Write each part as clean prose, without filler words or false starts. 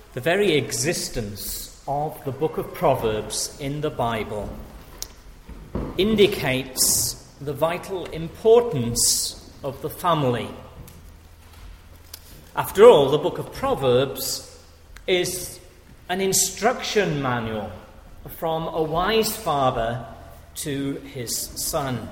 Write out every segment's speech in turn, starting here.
The very existence of the book of Proverbs in the Bible indicates the vital importance of the family. After all, the book of Proverbs is an instruction manual from a wise father to his son.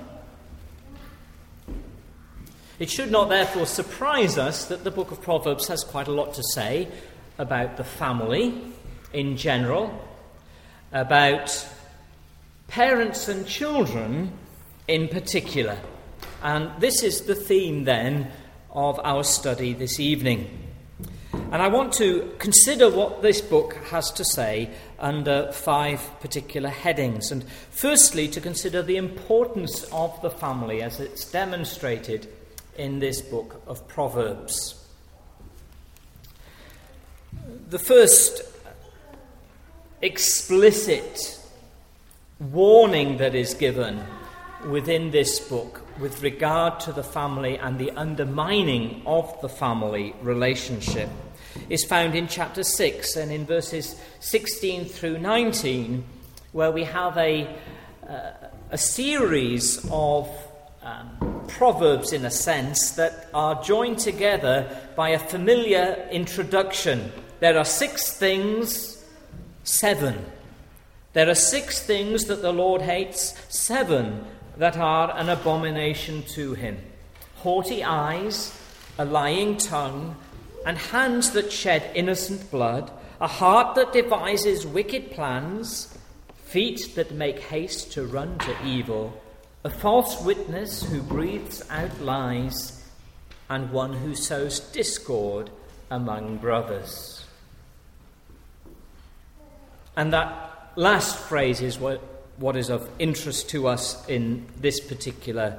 It should not therefore surprise us that the book of Proverbs has quite a lot to say about the family in general, about parents and children in particular. And this is the theme then of our study this evening. And I want to consider what this book has to say under 5 particular headings. And firstly, to consider the importance of the family as it's demonstrated in this book of Proverbs. The first explicit warning that is given within this book with regard to the family and the undermining of the family relationship is found in chapter 6 and in verses 16 through 19, where we have a series of proverbs, in a sense, that are joined together by a familiar introduction. There are 6 things, 7. There are 6 things that the Lord hates, 7 that are an abomination to him. Haughty eyes, a lying tongue, and hands that shed innocent blood, a heart that devises wicked plans, feet that make haste to run to evil, a false witness who breathes out lies, and one who sows discord among brothers. And that last phrase is what is of interest to us in this particular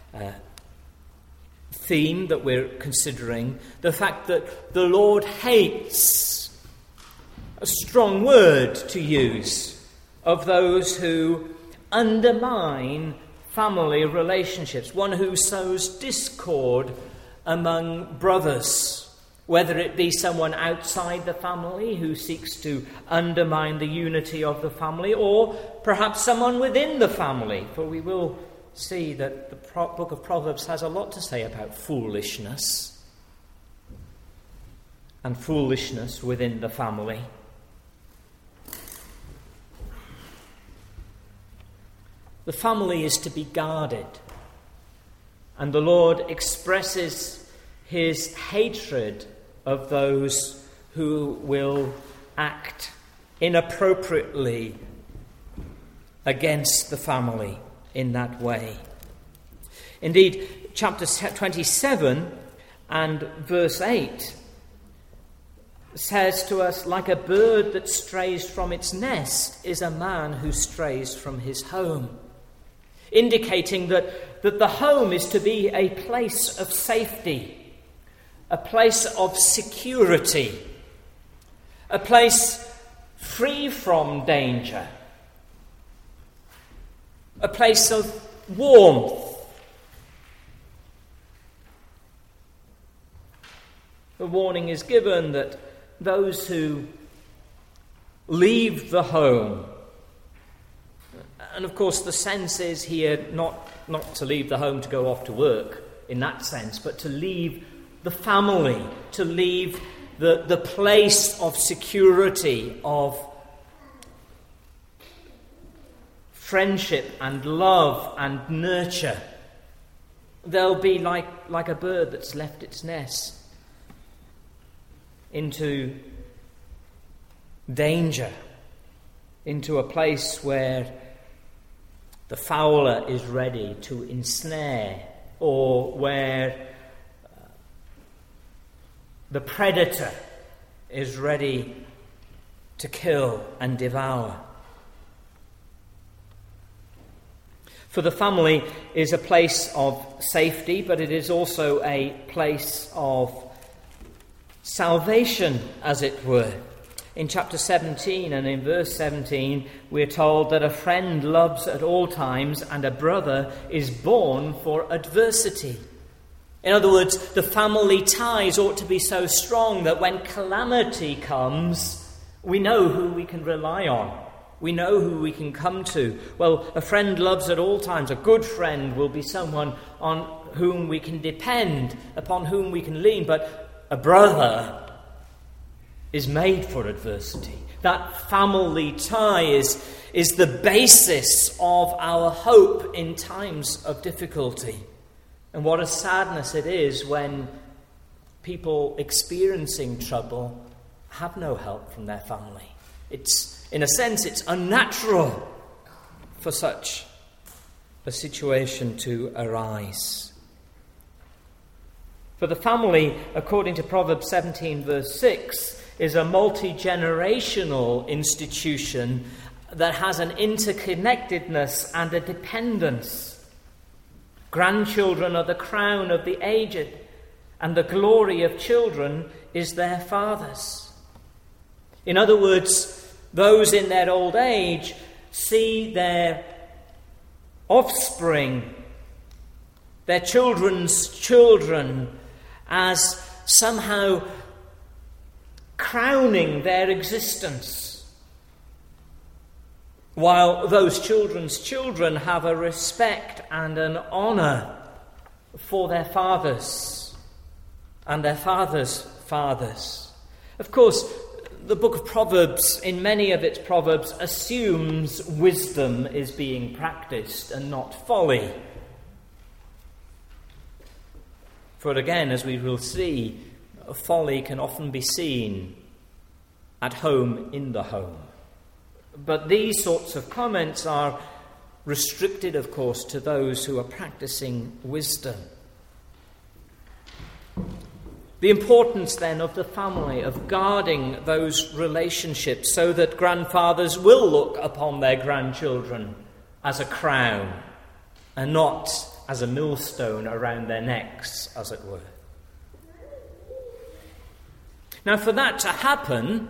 theme that we're considering. The fact that the Lord hates, a strong word to use, of those who undermine family relationships, one who sows discord among brothers. Whether it be someone outside the family who seeks to undermine the unity of the family, or perhaps someone within the family. For we will see that the book of Proverbs has a lot to say about foolishness and foolishness within the family. The family is to be guarded, and the Lord expresses his hatred of those who will act inappropriately against the family in that way. Indeed, chapter 27 and verse 8 says to us, like a bird that strays from its nest is a man who strays from his home, indicating that the home is to be a place of safety, a place of security, a place free from danger, a place of warmth. The warning is given that those who leave the home, and of course the sense is here not to leave the home to go off to work in that sense, but to leave the family, to leave the place of security, of friendship and love and nurture. They'll be like a bird that's left its nest into danger, into a place where the fowler is ready to ensnare, or where the predator is ready to kill and devour. For the family is a place of safety, but it is also a place of salvation, as it were. In chapter 17 and in verse 17, we're told that a friend loves at all times and a brother is born for adversity. In other words, the family ties ought to be so strong that when calamity comes, we know who we can rely on. We know who we can come to. Well, a friend loves at all times. A good friend will be someone on whom we can depend, upon whom we can lean. But a brother is made for adversity. That family tie is the basis of our hope in times of difficulty. And what a sadness it is when people experiencing trouble have no help from their family. In a sense, it's unnatural for such a situation to arise. For the family, according to Proverbs 17, verse 6, is a multi-generational institution that has an interconnectedness and a dependence. Grandchildren are the crown of the aged, and the glory of children is their fathers. In other words, those in their old age see their offspring, their children's children, as somehow crowning their existence, while those children's children have a respect and an honour for their fathers and their fathers' fathers. Of course, the book of Proverbs, in many of its proverbs, assumes wisdom is being practiced and not folly. For again, as we will see, folly can often be seen at home in the home. But these sorts of comments are restricted, of course, to those who are practicing wisdom. The importance then of the family, of guarding those relationships so that grandfathers will look upon their grandchildren as a crown and not as a millstone around their necks, as it were. Now, for that to happen,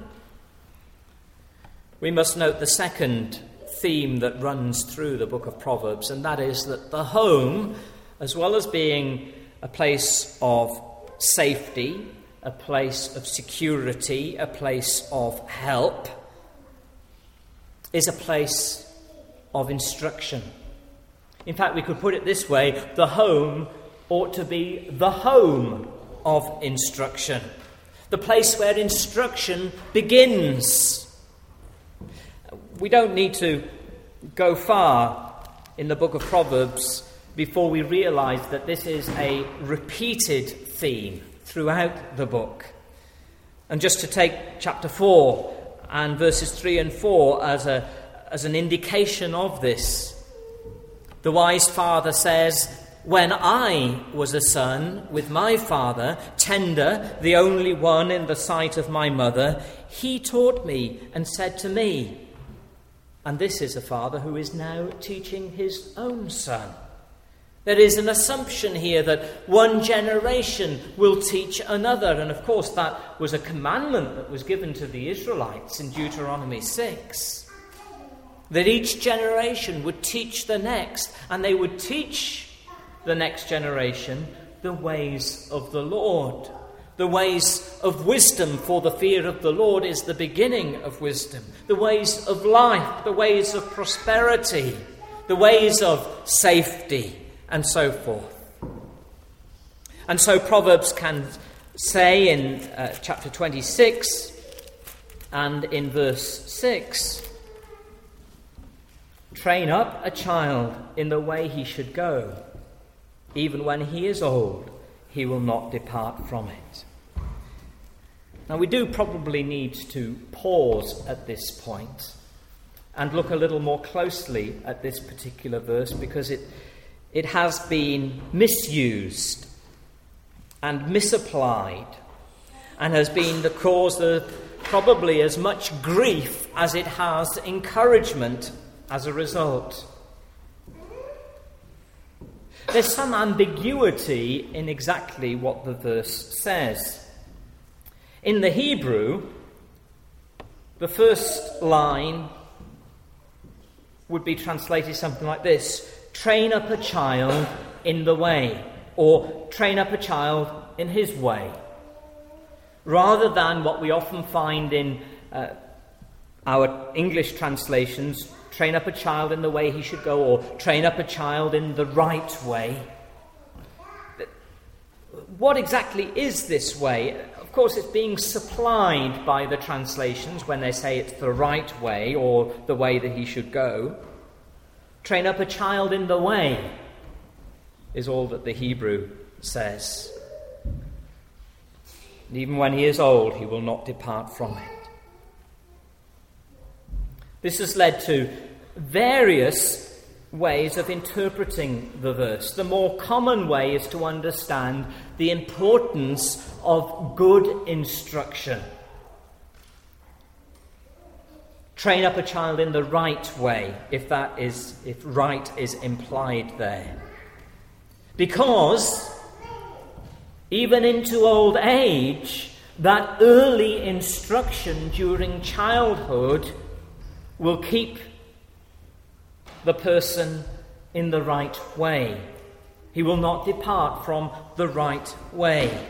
we must note the second theme that runs through the book of Proverbs, and that is that the home, as well as being a place of safety, a place of security, a place of help, is a place of instruction. In fact, we could put it this way: the home ought to be the home of instruction, the place where instruction begins. We don't need to go far in the book of Proverbs before we realize that this is a repeated theme throughout the book. And just to take chapter 4 and verses 3 and 4 as an indication of this, the wise father says, "When I was a son with my father, tender, the only one in the sight of my mother, he taught me and said to me," and this is a father who is now teaching his own son. There is an assumption here that one generation will teach another. And of course, that was a commandment that was given to the Israelites in Deuteronomy 6. That each generation would teach the next, and they would teach the next generation the ways of the Lord. The ways of wisdom, for the fear of the Lord is the beginning of wisdom. The ways of life, the ways of prosperity, the ways of safety, and so forth. And so Proverbs can say in chapter 26 and in verse 6, "Train up a child in the way he should go. Even when he is old, he will not depart from it." Now, we do probably need to pause at this point and look a little more closely at this particular verse, because it has been misused and misapplied and has been the cause of probably as much grief as it has encouragement as a result. There's some ambiguity in exactly what the verse says. In the Hebrew, the first line would be translated something like this: "Train up a child in the way." or train up a child in his way, rather than what we often find in our English translations, train up a child in the way he should go, or train up a child in the right way. What exactly is this way? Of course, it's being supplied by the translations when they say it's the right way or the way that he should go. Train up a child in the way is all that the Hebrew says. And even when he is old, he will not depart from it. This has led to various ways of interpreting the verse. The more common way is to understand the importance of good instruction. Train up a child in the right way, if right is implied there. Because even into old age, that early instruction during childhood will keep the person in the right way. He will not depart from the right way.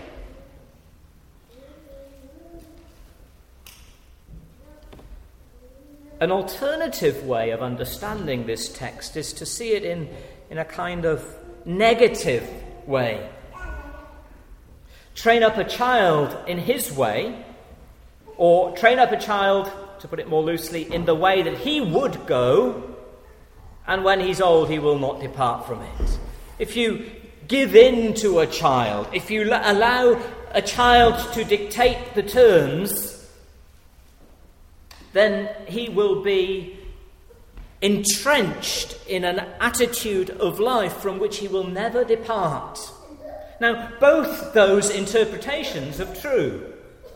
An alternative way of understanding this text is to see it in a kind of negative way. Train up a child in his way, or train up a child, to put it more loosely, in the way that he would go, and when he's old, he will not depart from it. If you give in to a child, if you allow a child to dictate the terms, then he will be entrenched in an attitude of life from which he will never depart. Now, both those interpretations are true.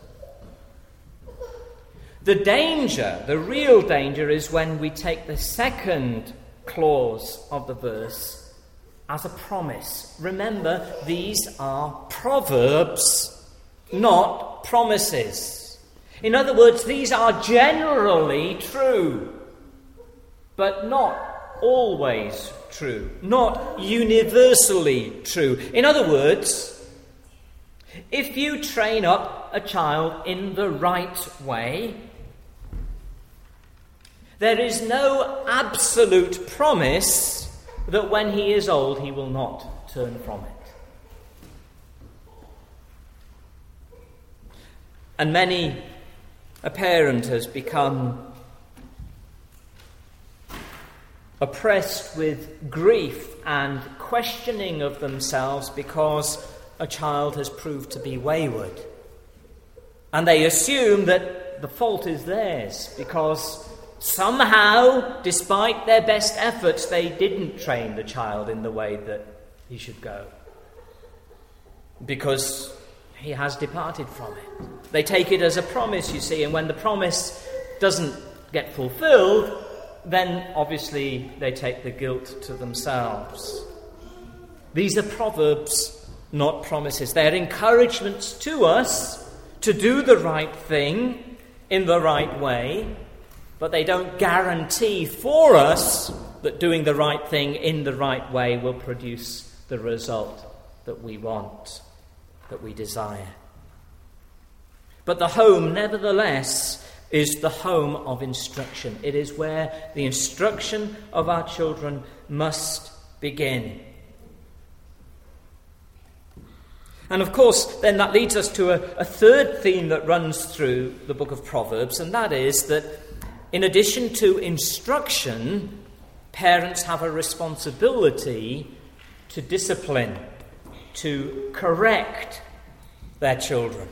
The danger, the real danger, is when we take the second clause of the verse as a promise. Remember, these are proverbs, not promises. In other words, these are generally true, but not always true, not universally true. In other words, if you train up a child in the right way, there is no absolute promise that when he is old, he will not turn from it. And many a parent has become oppressed with grief and questioning of themselves because a child has proved to be wayward. And they assume that the fault is theirs because somehow, despite their best efforts, they didn't train the child in the way that he should go, because he has departed from it. They take it as a promise, you see, and when the promise doesn't get fulfilled, then obviously they take the guilt to themselves. These are proverbs, not promises. They are encouragements to us to do the right thing in the right way, but they don't guarantee for us that doing the right thing in the right way will produce the result that we want, that we desire. But the home, nevertheless, is the home of instruction. It is where the instruction of our children must begin. And of course, then that leads us to a third theme that runs through the book of Proverbs, and that is that in addition to instruction, parents have a responsibility to discipline, to correct their children.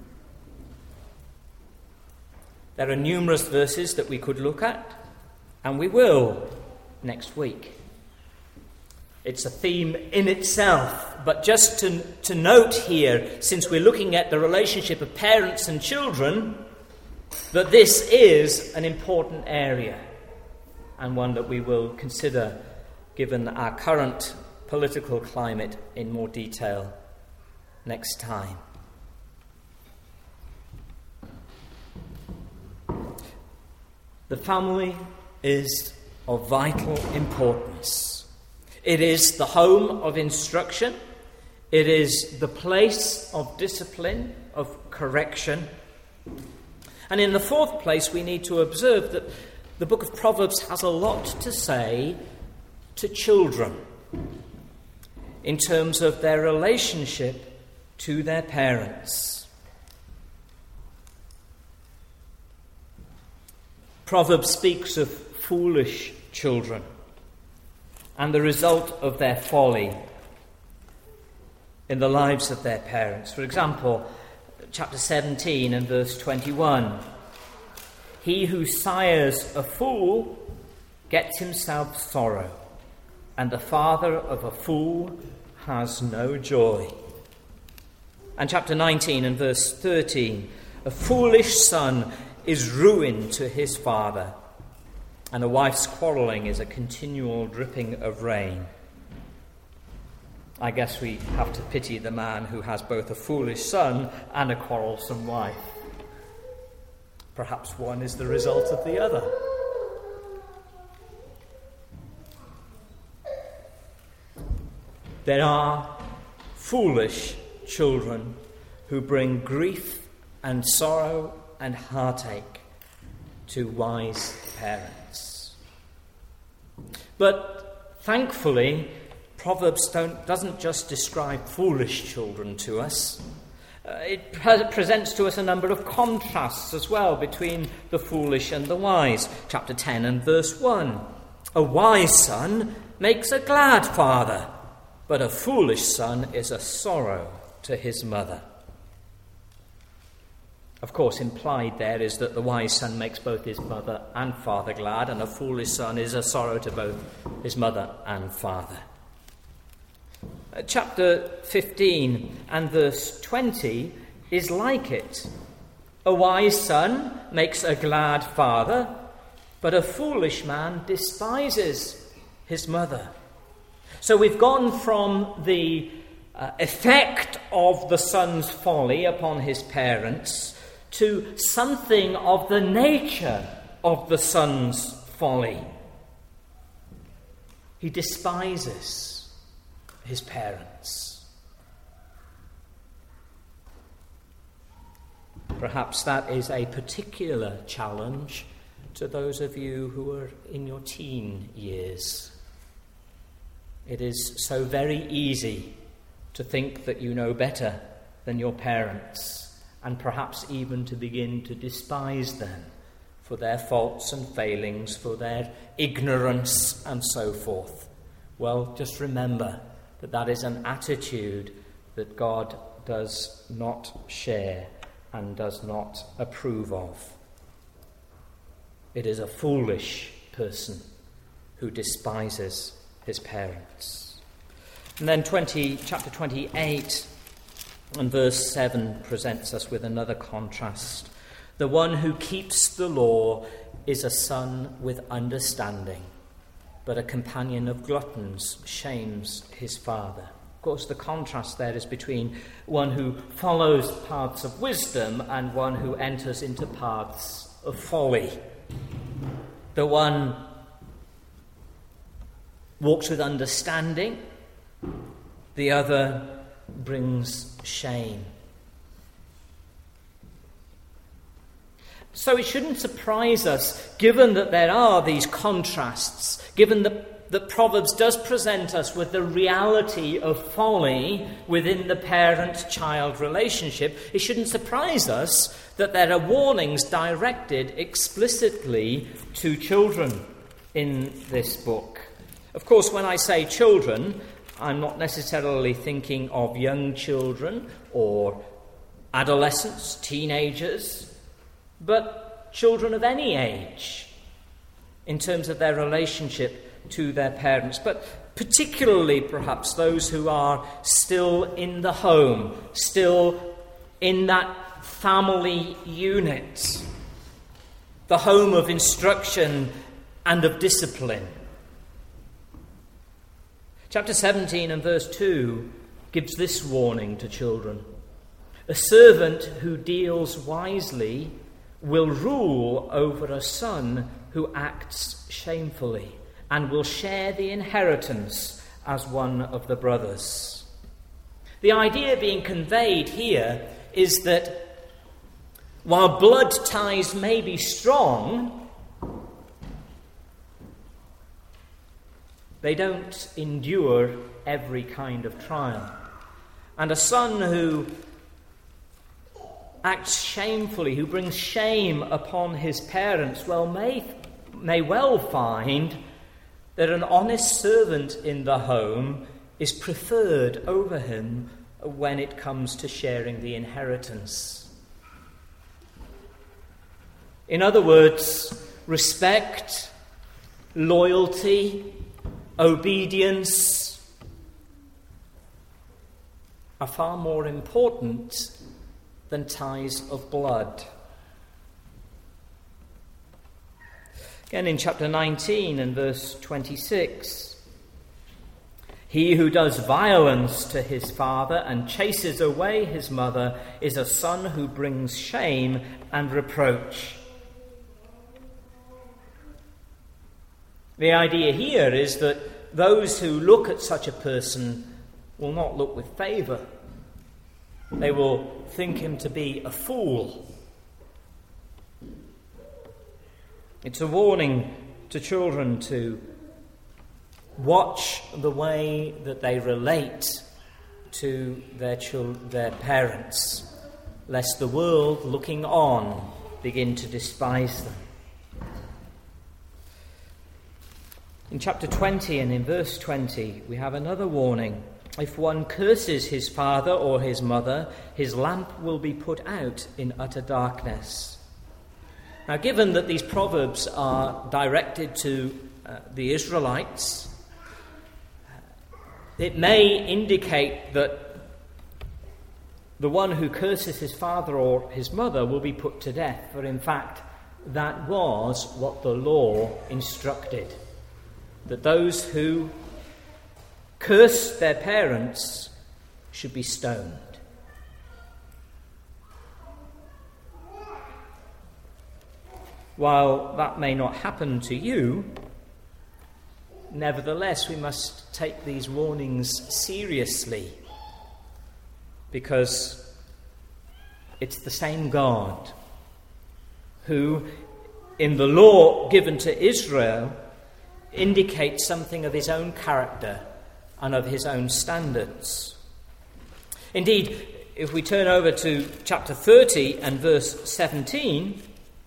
There are numerous verses that we could look at, and we will next week. It's a theme in itself, but just to note here, since we're looking at the relationship of parents and children, that this is an important area and one that we will consider given our current political climate in more detail next time. The family is of vital importance. It is the home of instruction. It is the place of discipline, of correction. And in the fourth place, we need to observe that the book of Proverbs has a lot to say to children in terms of their relationship to their parents. Proverbs speaks of foolish children and the result of their folly in the lives of their parents. For example, chapter 17 and verse 21. He who sires a fool gets himself sorrow, and the father of a fool has no joy. And chapter 19 and verse 13. A foolish son is ruin to his father, and a wife's quarrelling is a continual dripping of rain. I guess we have to pity the man who has both a foolish son and a quarrelsome wife. Perhaps one is the result of the other. There are foolish children who bring grief and sorrow and heartache to wise parents. But thankfully, Proverbs doesn't just describe foolish children to us. It presents to us a number of contrasts as well between the foolish and the wise. Chapter 10 and verse 1. A wise son makes a glad father, but a foolish son is a sorrow to his mother. Of course, implied there is that the wise son makes both his mother and father glad, and a foolish son is a sorrow to both his mother and father. Chapter 15 and verse 20 is like it. A wise son makes a glad father, but a foolish man despises his mother. So we've gone from the effect of the son's folly upon his parents to something of the nature of the son's folly. He despises his parents. Perhaps that is a particular challenge to those of you who are in your teen years. It is so very easy to think that you know better than your parents, and perhaps even to begin to despise them for their faults and failings, for their ignorance and so forth. Well, just remember that that is an attitude that God does not share and does not approve of. It is a foolish person who despises his parents. And then chapter 28 and verse 7 presents us with another contrast. The one who keeps the law is a son with understanding, but a companion of gluttons shames his father. Of course, the contrast there is between one who follows paths of wisdom and one who enters into paths of folly. The one walks with understanding, the other brings shame. So it shouldn't surprise us, given that there are these contrasts, given that Proverbs does present us with the reality of folly within the parent-child relationship, it shouldn't surprise us that there are warnings directed explicitly to children in this book. Of course, when I say children, I'm not necessarily thinking of young children or adolescents, teenagers, but children of any age in terms of their relationship to their parents, but particularly perhaps those who are still in the home, still in that family unit, the home of instruction and of discipline. Chapter 17 and verse 2 gives this warning to children. A servant who deals wisely will rule over a son who acts shamefully, and will share the inheritance as one of the brothers. The idea being conveyed here is that while blood ties may be strong, they don't endure every kind of trial. And a son who acts shamefully, who brings shame upon his parents, may well find that an honest servant in the home is preferred over him when it comes to sharing the inheritance. In other words, respect, loyalty, obedience are far more important than ties of blood. Again, in chapter 19 and verse 26, he who does violence to his father and chases away his mother is a son who brings shame and reproach. The idea here is that those who look at such a person will not look with favour. They will think him to be a fool. It's a warning to children to watch the way that they relate to their parents, lest the world looking on begin to despise them. In chapter 20 and in verse 20, we have another warning. If one curses his father or his mother, his lamp will be put out in utter darkness. Now, given that these proverbs are directed to the Israelites, it may indicate that the one who curses his father or his mother will be put to death. For in fact, that was what the law instructed, that those who cursed their parents should be stoned. While that may not happen to you, nevertheless, we must take these warnings seriously, because it's the same God who, in the law given to Israel, indicates something of his own character and of his own standards. Indeed, if we turn over to chapter 30 and verse 17,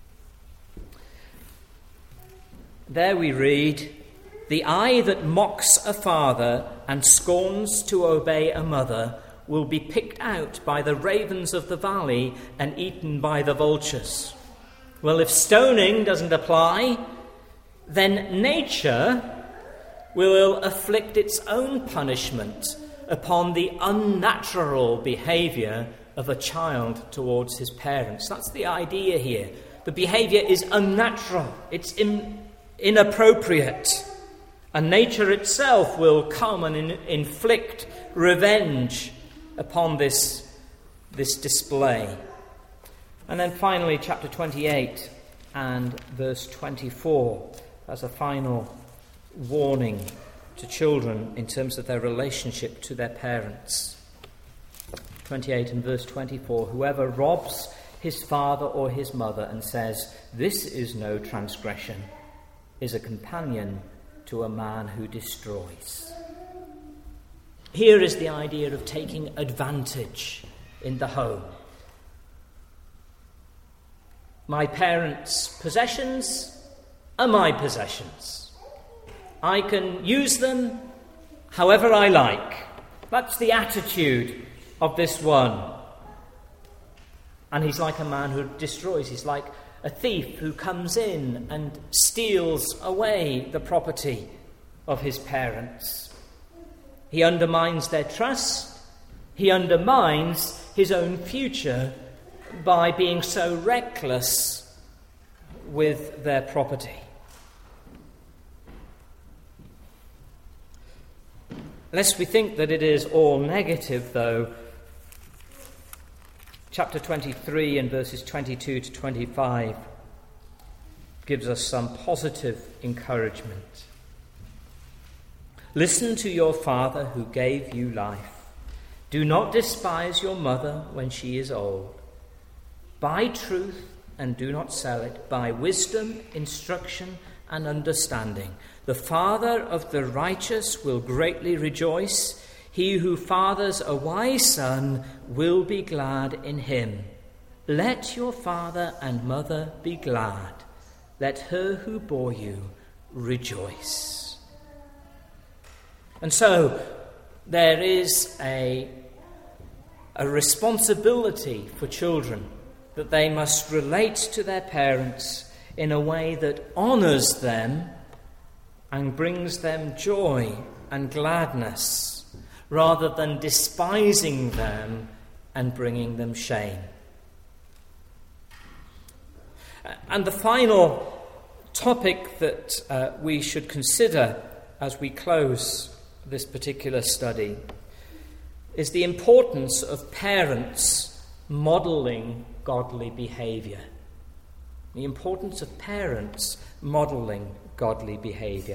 there we read, "The eye that mocks a father and scorns to obey a mother will be picked out by the ravens of the valley and eaten by the vultures." Well, if stoning doesn't apply, then nature will afflict its own punishment upon the unnatural behaviour of a child towards his parents. That's the idea here. The behaviour is unnatural. It's inappropriate. And nature itself will come and inflict revenge upon this display. And then finally, chapter 28 and verse 24 as a final warning to children in terms of their relationship to their parents. 28 and verse 24, "Whoever robs his father or his mother and says, 'This is no transgression,' is a companion to a man who destroys." Here is the idea of taking advantage in the home. My parents' possessions are my possessions. I can use them however I like. That's the attitude of this one. And he's like a man who destroys. He's like a thief who comes in and steals away the property of his parents. He undermines their trust. He undermines his own future by being so reckless with their property. Lest we think that it is all negative, though, chapter 23 and verses 22 to 25 gives us some positive encouragement. "Listen to your father who gave you life, Do not despise your mother when she is old. Buy truth and do not sell it. Buy wisdom, instruction, and understanding. The father of the righteous will greatly rejoice. He who fathers a wise son will be glad in him. Let your father and mother be glad. Let her who bore you rejoice. And so there is a responsibility for children that they must relate to their parents in a way that honours them and brings them joy and gladness, rather than despising them and bringing them shame. And the final topic that we should consider as we close this particular study is the importance of parents modelling godly behaviour. The importance of parents modelling godly behaviour.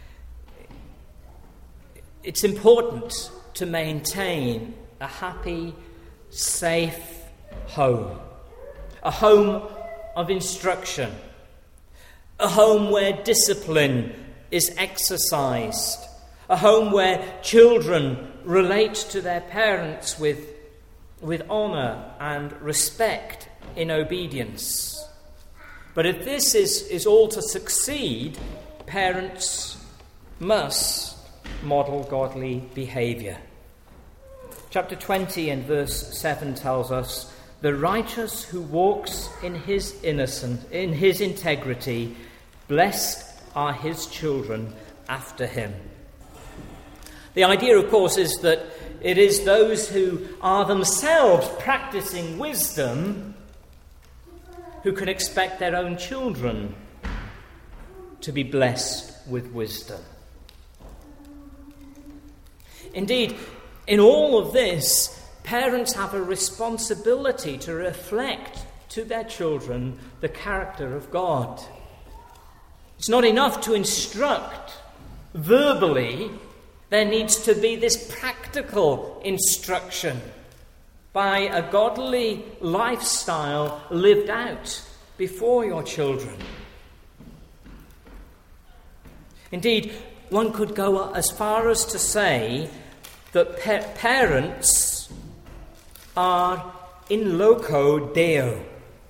It's important to maintain a happy, safe home. A home of instruction. A home where discipline is exercised. A home where children relate to their parents with honour and respect in obedience. But if this is all to succeed, parents must model godly behaviour. Chapter 20 and verse 7 tells us, "The righteous who walks in his integrity, blessed are his children after him." The idea, of course, is that it is those who are themselves practicing wisdom who can expect their own children to be blessed with wisdom. Indeed, in all of this, parents have a responsibility to reflect to their children the character of God. It's not enough to instruct verbally. There needs to be this practical instruction by a godly lifestyle lived out before your children. Indeed, one could go as far as to say that parents are in loco deo.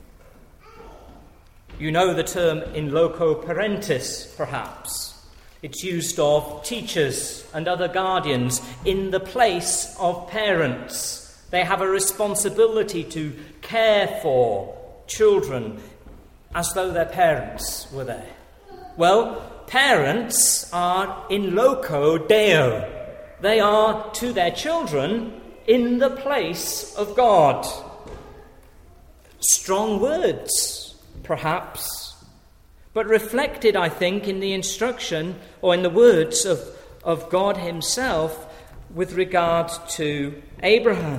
You know the term in loco parentis, perhaps. It's used of teachers and other guardians in the place of parents. They have a responsibility to care for children as though their parents were there. Well, parents are in loco deo. They are to their children in the place of God. Strong words, perhaps, but reflected, I think, in the instruction or in the words of God himself with regard to Abraham.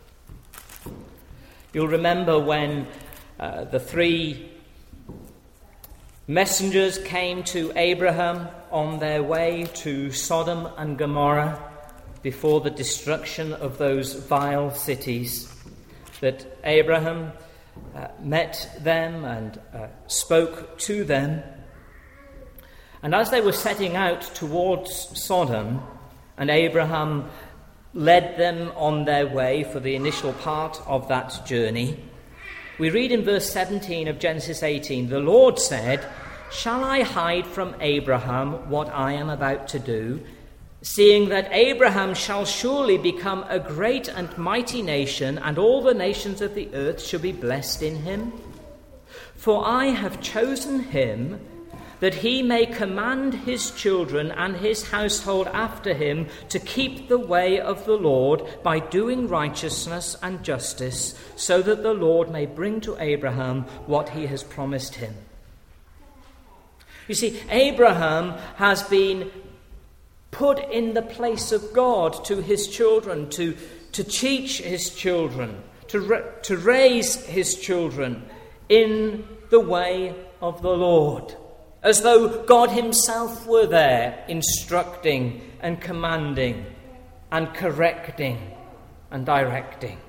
You'll remember when the three messengers came to Abraham on their way to Sodom and Gomorrah before the destruction of those vile cities, that Abraham met them and spoke to them. And as they were setting out towards Sodom, and Abraham led them on their way for the initial part of that journey, we read in verse 17 of Genesis 18, "The Lord said, 'Shall I hide from Abraham what I am about to do, seeing that Abraham shall surely become a great and mighty nation, and all the nations of the earth shall be blessed in him? For I have chosen him, that he may command his children and his household after him to keep the way of the Lord by doing righteousness and justice, so that the Lord may bring to Abraham what he has promised him.'" You see, Abraham has been put in the place of God to his children, to teach his children, to raise his children in the way of the Lord, as though God himself were there instructing and commanding and correcting and directing.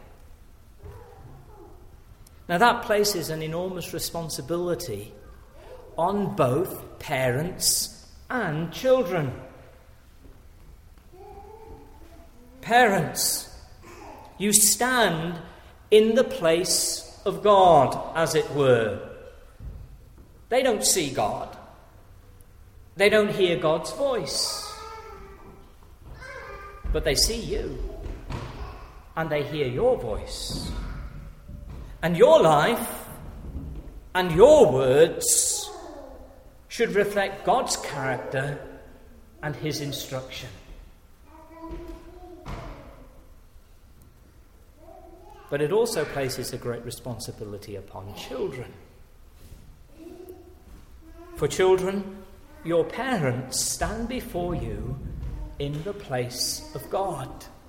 Now that places an enormous responsibility on both parents and children. Parents, you stand in the place of God, as it were. They don't see God. They don't hear God's voice. But they see you. And they hear your voice. And your life and your words should reflect God's character and his instruction. But it also places a great responsibility upon children. For children, your parents stand before you in the place of God.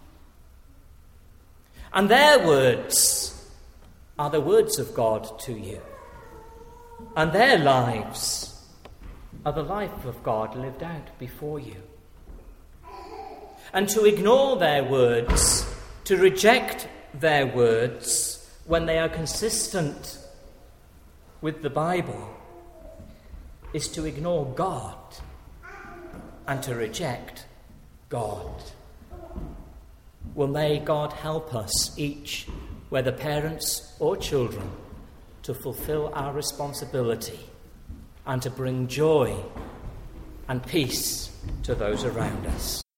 And their words are the words of God to you. And their lives are the life of God lived out before you. And to ignore their words, to reject their words when they are consistent with the Bible, is to ignore God and to reject God. Well, may God help us each, whether parents or children, to fulfill our responsibility and to bring joy and peace to those around us.